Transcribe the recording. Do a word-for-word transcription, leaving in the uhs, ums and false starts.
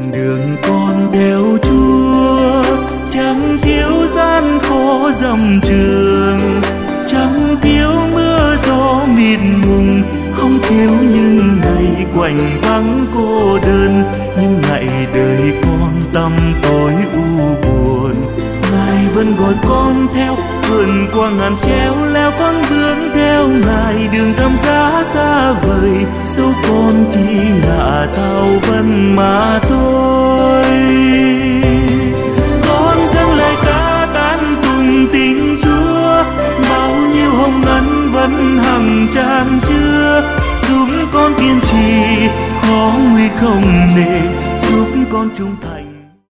Đường con theo Chúa chẳng thiếu gian khó dầm trường, chẳng thiếu mưa gió mịt mùng, không thiếu những ngày quạnh vắng cô đơn. Những ngày đời con tăm tối u buồn, Ngài vẫn gọi con theo, vượt qua ngàn treo leo con bước theo Ngài. Đường thăm giá xa vời, dẫu con chỉ là thao vân mà thôi. Con dâng lời ca tán tụng tình Chúa, bao nhiêu hồng ân vẫn hằng tràn chứa. Giúp con kiên trì khó nguy không nề, giúp con chúng ta